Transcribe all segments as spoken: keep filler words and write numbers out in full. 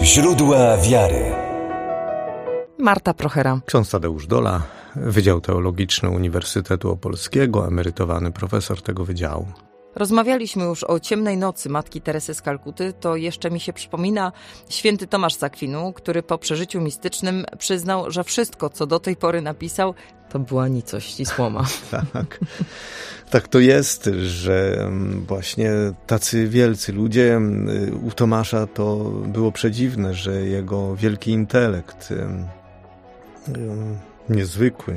Źródła wiary. Marta Prochera. Ksiądz Tadeusz Dola, Wydział Teologiczny Uniwersytetu Opolskiego, emerytowany profesor tego wydziału. Rozmawialiśmy już o ciemnej nocy Matki Teresy z Kalkuty, to jeszcze mi się przypomina święty Tomasz z Akwinu, który po przeżyciu mistycznym przyznał, że wszystko, co do tej pory napisał, to była nicość i słoma. Tak. Tak to jest, że właśnie tacy wielcy ludzie, u Tomasza to było przedziwne, że jego wielki intelekt, niezwykły,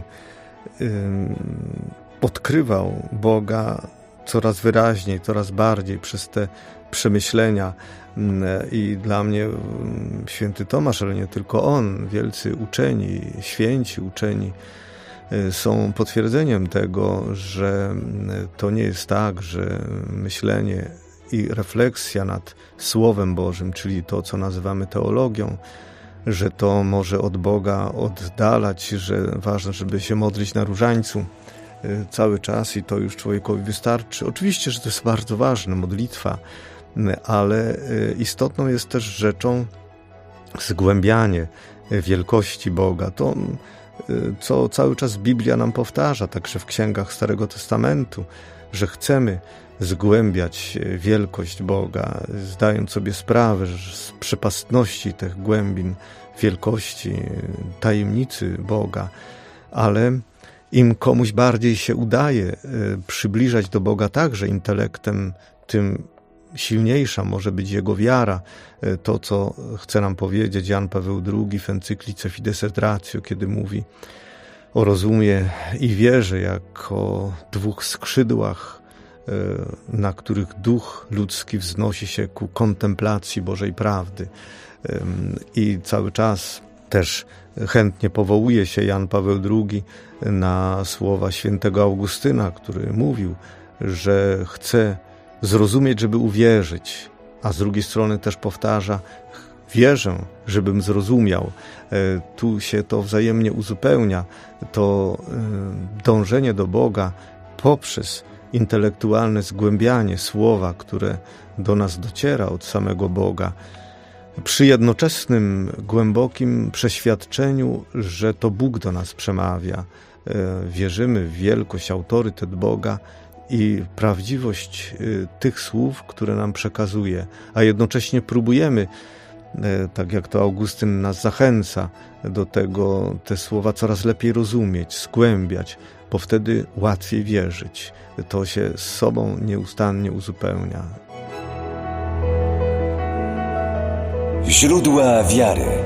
odkrywał Boga coraz wyraźniej, coraz bardziej przez te przemyślenia. I dla mnie święty Tomasz, ale nie tylko on, wielcy uczeni, święci uczeni, są potwierdzeniem tego, że to nie jest tak, że myślenie i refleksja nad Słowem Bożym, czyli to, co nazywamy teologią, że to może od Boga oddalać, że ważne, żeby się modlić na różańcu cały czas i to już człowiekowi wystarczy. Oczywiście, że to jest bardzo ważne, modlitwa, ale istotną jest też rzeczą zgłębianie wielkości Boga. To, co cały czas Biblia nam powtarza, także w księgach Starego Testamentu, że chcemy zgłębiać wielkość Boga, zdając sobie sprawę z przepastności tych głębin wielkości, tajemnicy Boga, ale im komuś bardziej się udaje przybliżać do Boga także intelektem, tym silniejsza może być jego wiara. To, co chce nam powiedzieć Jan Paweł drugi w encyklice Fides et Ratio, kiedy mówi o rozumie i wierze jako dwóch skrzydłach, na których duch ludzki wznosi się ku kontemplacji Bożej prawdy. I cały czas też chętnie powołuje się Jan Paweł drugi na słowa świętego Augustyna, który mówił, że chce zrozumieć, żeby uwierzyć, a z drugiej strony też powtarza, wierzę, żebym zrozumiał. Tu się to wzajemnie uzupełnia, to dążenie do Boga poprzez intelektualne zgłębianie słowa, które do nas dociera od samego Boga, przy jednoczesnym, głębokim przeświadczeniu, że to Bóg do nas przemawia. Wierzymy w wielkość, autorytet Boga i prawdziwość tych słów, które nam przekazuje, a jednocześnie próbujemy, tak jak to Augustyn nas zachęca, do tego te słowa coraz lepiej rozumieć, zgłębiać, bo wtedy łatwiej wierzyć. To się z sobą nieustannie uzupełnia. Źródła wiary.